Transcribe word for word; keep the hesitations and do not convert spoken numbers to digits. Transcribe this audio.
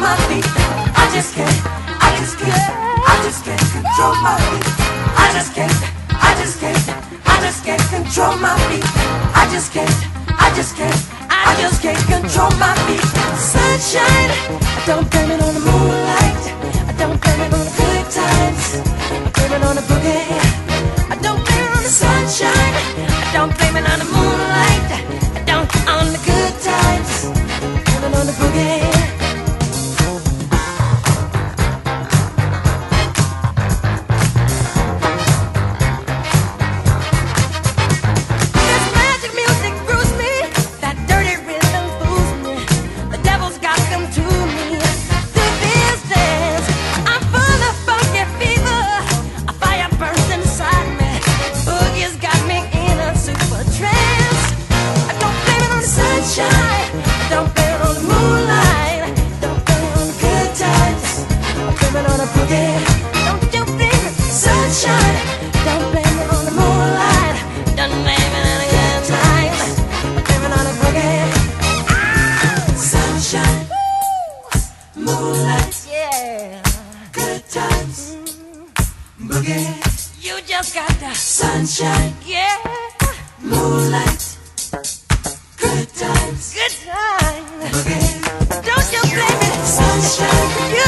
my feet. I just can't, I just can't, I just can't control my feet. I just can't, I just can't, I just can't control my feet. I just can't, I just can't, I just can't control my feet. Sunshine, I don't blame it on the moonlight. I don't blame it on the good times. I blame it on the boogie. I don't blame it on the sunshine. I don't blame it on the moonlight. I don't on the good times. I blame it on the boogie. You just got the sunshine, yeah. Moonlight, good times, good times. Boogie. Don't you blame it, sunshine. You